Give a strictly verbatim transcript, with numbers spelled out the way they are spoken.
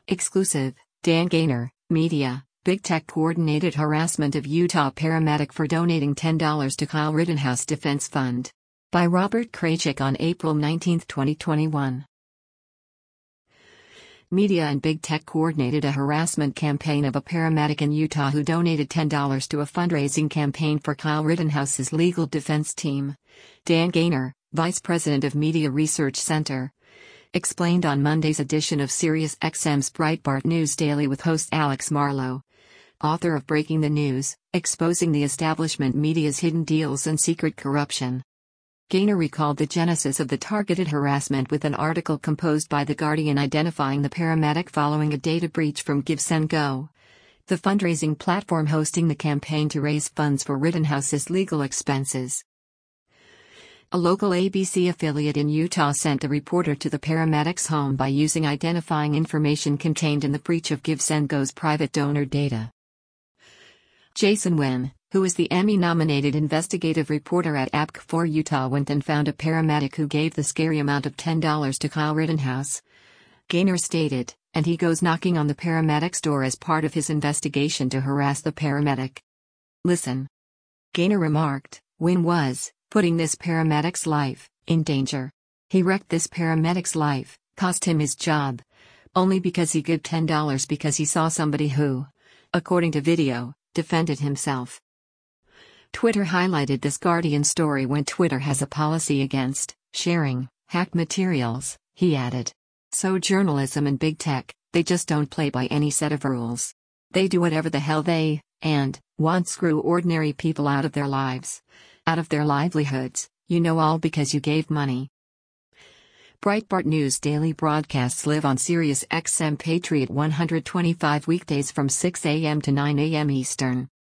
Exclusive, Dan Gaynor, Media, Big Tech coordinated harassment of Utah paramedic for donating ten dollars to Kyle Rittenhouse Defense Fund. By Robert Kraychik on April nineteenth, twenty twenty-one. Media and Big Tech coordinated a harassment campaign of a paramedic in Utah who donated ten dollars to a fundraising campaign for Kyle Rittenhouse's legal defense team. Dan Gaynor, vice president of Media Research Center, explained on Monday's edition of SiriusXM's Breitbart News Daily with host Alex Marlow, author of Breaking the News, Exposing the Establishment Media's Hidden Deals and Secret Corruption. Gaynor recalled the genesis of the targeted harassment with an article composed by The Guardian identifying the paramedic following a data breach from GiveSendGo, the fundraising platform hosting the campaign to raise funds for Rittenhouse's legal expenses. A local A B C affiliate in Utah sent a reporter to the paramedic's home by using identifying information contained in the breach of GiveSendGo's private donor data. Jason Wen, who is the Emmy-nominated investigative reporter at A B C four Utah, went and found a paramedic who gave the scary amount of ten dollars to Kyle Rittenhouse, Gaynor stated, and he goes knocking on the paramedic's door as part of his investigation to harass the paramedic. Listen. Gaynor remarked, Wen was putting this paramedic's life in danger. He wrecked this paramedic's life, cost him his job, only because he gave ten dollars because he saw somebody who, according to video, defended himself. Twitter highlighted this Guardian story when Twitter has a policy against sharing hacked materials, he added. So journalism and big tech, they just don't play by any set of rules. They do whatever the hell they and want, screw ordinary people out of their lives, out of their livelihoods, you know, all because you gave money. Breitbart News Daily broadcasts live on SiriusXM Patriot one twenty-five weekdays from six a m to nine a m Eastern.